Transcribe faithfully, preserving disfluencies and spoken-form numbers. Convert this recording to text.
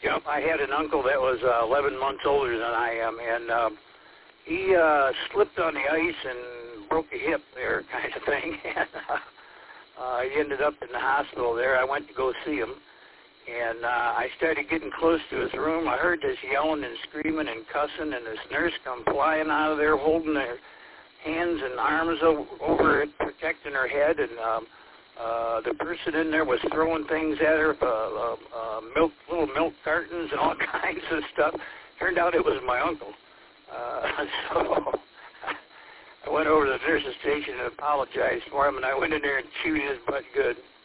Yep, I had an uncle that was uh, eleven months older than I am, and um, he uh, slipped on the ice and broke a hip there, kind of thing. and uh, uh, he ended up in the hospital there. I went to go see him, and uh, I started getting close to his room. I heard this yelling and screaming and cussing, and this nurse come flying out of there, holding their hands and arms o- over it, protecting her head, and um, uh, the person in there was throwing things at her, uh, uh, uh, milk, little milk cartons and all kinds of stuff. Turned out it was my uncle. Uh, so I went over to the nurse's station and apologized for him, and I went in there and chewed his butt good.